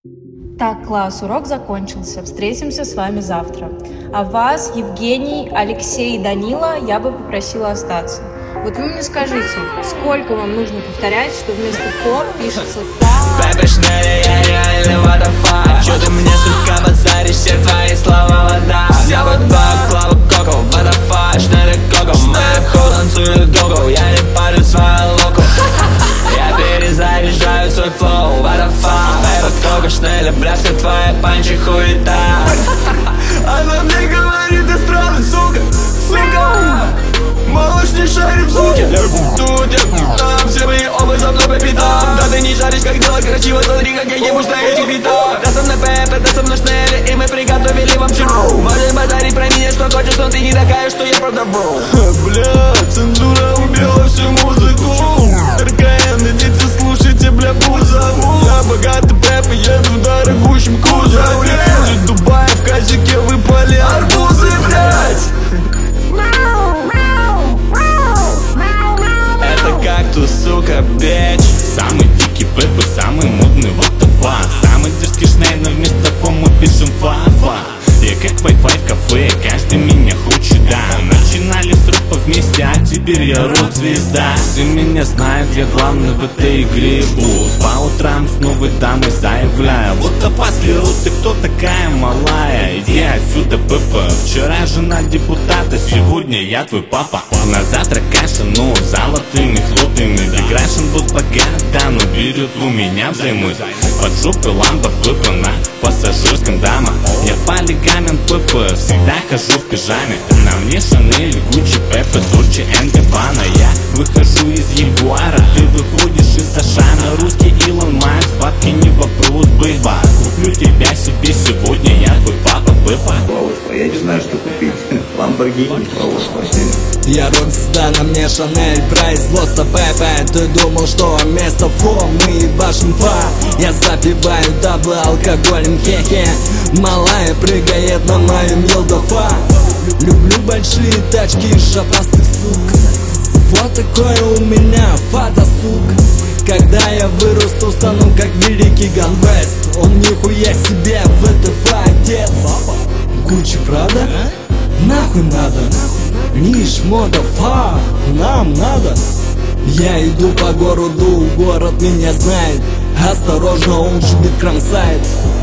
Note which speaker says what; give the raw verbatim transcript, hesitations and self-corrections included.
Speaker 1: Так, класс, урок закончился. Встретимся с вами завтра. А вас, Евгений, Алексей и Данила, я бы попросила остаться. Вот вы мне скажите, сколько вам нужно повторять, что вместо «по» пишется «па»?
Speaker 2: Baby, шнели, я реально what the fuck. Чё ты мне, сука, базаришь, все твои слова вода. Я вот баг, клава, коко, what the fuck. Шнели, коко, моя ху танцует гого. Я не парю свою локу. Я перезаряжаю свой флоу, what the fuck. Baby, коко, шнели, бля, все твои панчи хуета. Она мне говорит, ты странный, сука, сука. Малыш не шарит в звуке. Тут я, там все мои оба за мной по пятам. Да ты не шаришь, как делать красиво, смотри, как я ебусь на этих битах. Да со мной Пепе, да со мной Шнели, и мы приготовили вам чару. Можешь базарить про меня, что хочешь, но ты не такая, что я правда бро. Бля, цензура убила всю музыку. РКН, идите слушайте, бля, бузову. Я богатый Пепе, еду в дорогущем кузове. Из Дубая в казике выпали арбузы, блядь. Кактус, сука, бич.
Speaker 3: Самый дикий Пепе, самый модный вот това. Самый дерзкий Шнель, но вместо «по» мы пишем «фа-фа». Я как Wi-Fi в кафе, каждый меня хочет, да. Начинали с рэпа вместе, а теперь я рок-звезда. Все меня знают, я главный в этой игре бус. По утрам с новой дамой заявляю: вот опасный рост, ты кто такая малая? Иди отсюда, Пепе. Вчера жена депутата, сегодня я твой папа. На завтра каша, но золотыми хлопьями. Деграшен был богат, да, но берет у меня взаймы. Под жопой ламба Пепе на пассажирском дама. Я полигамен Пепе, всегда хожу в пижаме. На мне Шанель, Гуччи, Пепе, Дольче энд Габбана. Я выхожу из Ягуара, ты выходишь из Ашана. Русский Илон Маск, бабки не вопрос, бейба. Куплю тебя себе сегодня, я твой папа Пепе.
Speaker 4: Я не знаю, что купить. Ламборгини,
Speaker 2: я рок-звезда, на мне Шанель, производство Пепе. Ты думал, что вместо «фо» мы ебашим «фа». Я запиваю даблы алкоголем, хе-хе. Малая прыгает на моем елдофа. Люблю большие тачки и шапастых сук. Вот такое у меня фата, сук. Когда я вырасту, стану как великий Ганвест. Он нихуя себе в ВТФ одет. Гуччи, правда? Нахуй надо. Ниш, мода, фа, нам надо. Я иду по городу, город меня знает. Осторожно, он жмет, кромсает.